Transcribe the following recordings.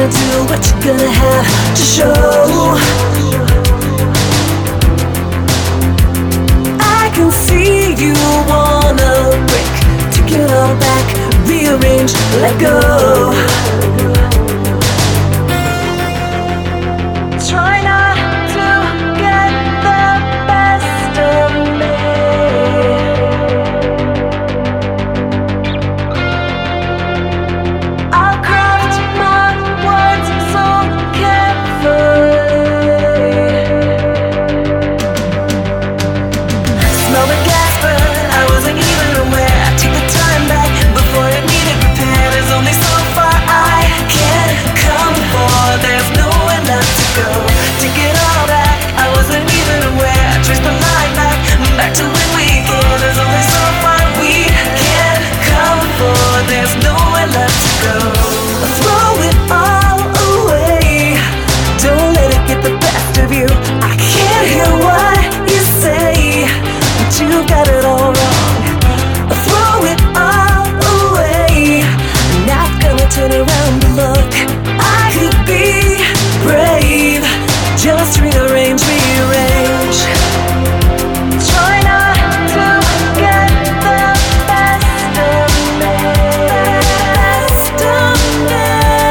gonna do, what you gonna have to show. I can see you wanna break, take it all back, rearrange, let go. Try not to get the best of me. I'll craft my words so carefully. Smell the gas burn, I wasn't even aware. Take the time back before it needed repair. There's only so far I can come before there's nowhere left to go. Take it all back, I wasn't even aware. Trace the line back to when we began. There's only so far we can come before there's nowhere left to go. Throw it all away, don't let it get the best of you. I can't hear what you say, but you've got it all wrong. Throw it all away, not gonna turn around and look. I could be brave, just rearrange, rearrange. Try not to get the best of me. Best of me.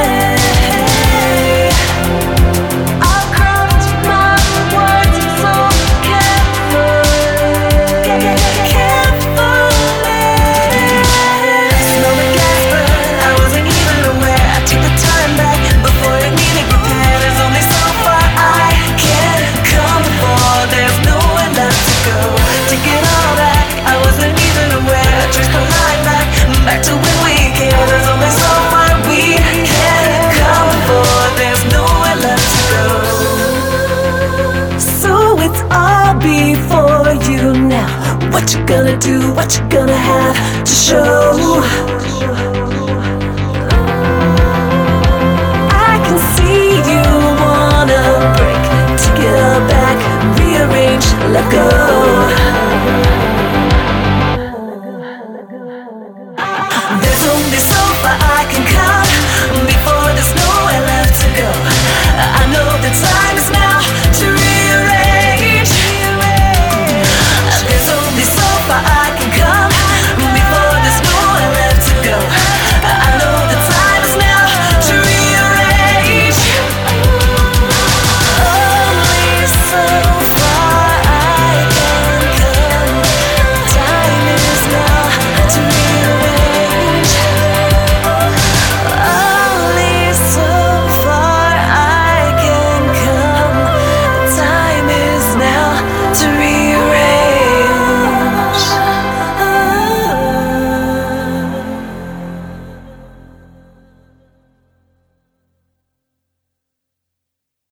I'll craft my words so carefully. Carefully. Smell the gas burn, I wasn't even aware. Take the time back before it needed repair. There's only so far I can come before there's nowhere left to go. Take it all back, I wasn't even aware. Trace the line back to when we began. There's only so far we can come before there's nowhere left to go. So it's all before you now. What you gonna do, what you gonna have to show. I can see you wanna break, take it all back, rearrange, let go.